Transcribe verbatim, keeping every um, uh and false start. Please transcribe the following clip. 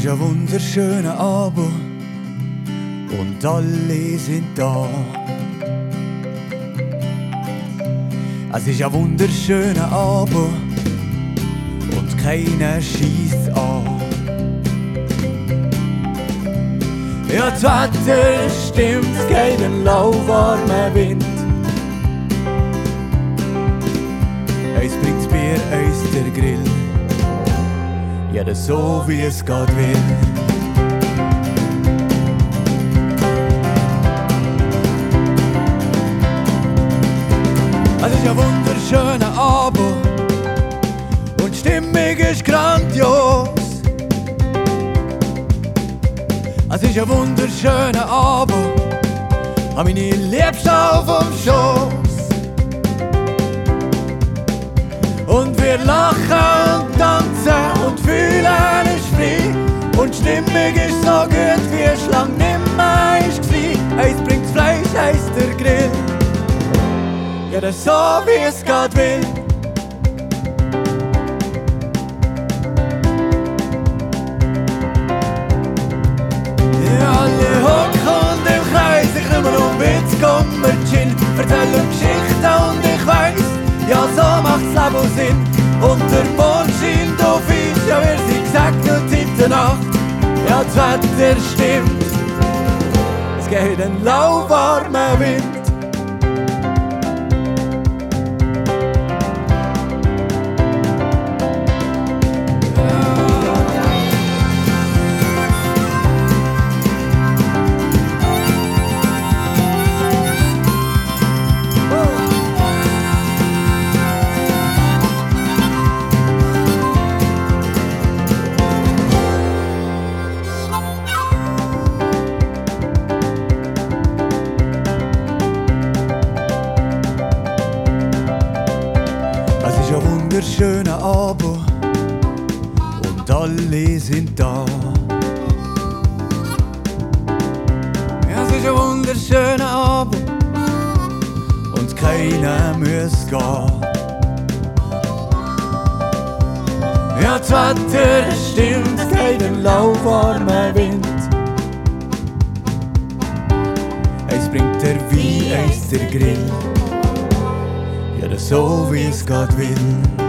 ist ein wunderschöner Abend und alle sind da. Es ist ein wunderschöner Abend und keiner schießt an. Ja, das Wetter stimmt, es geht ein lauwarmer Wind. Eins bringt das Bier, eins der Grill. Jeder so wie es geht will. Es ist ein wunderschöner Abend und die Stimmung ist grandios. Es ist ein wunderschöner Abend, hab meine Liebste auf dem Schoß. Und wir lachen und tanzen und fühlen uns frei. Und die Stimmung ist so gut, wie es lang nimmer war. Eins bringt Fleisch, eins der Grill. Jeder so wie es geht will. Alle hocken im Kreis, ich nehme um Witz, komm wir chillen, erzählen Geschichten und ich weiss, ja so macht's Leben Sinn. Und der Mond scheint auf uns, ja wir sind gesegnet in der Nacht, ja das Wetter stimmt, es geht ein lauwarmer Wind. Es ist ein wunderschöner Abend und alle sind da. Ja, es ist ein wunderschöner Abend und keiner muss gehen. Ja, das Wetter stimmt, es geht ein lauwarmer Wind. Eins bringt der Wein, eins der Grill. Jeder so wie es geht will.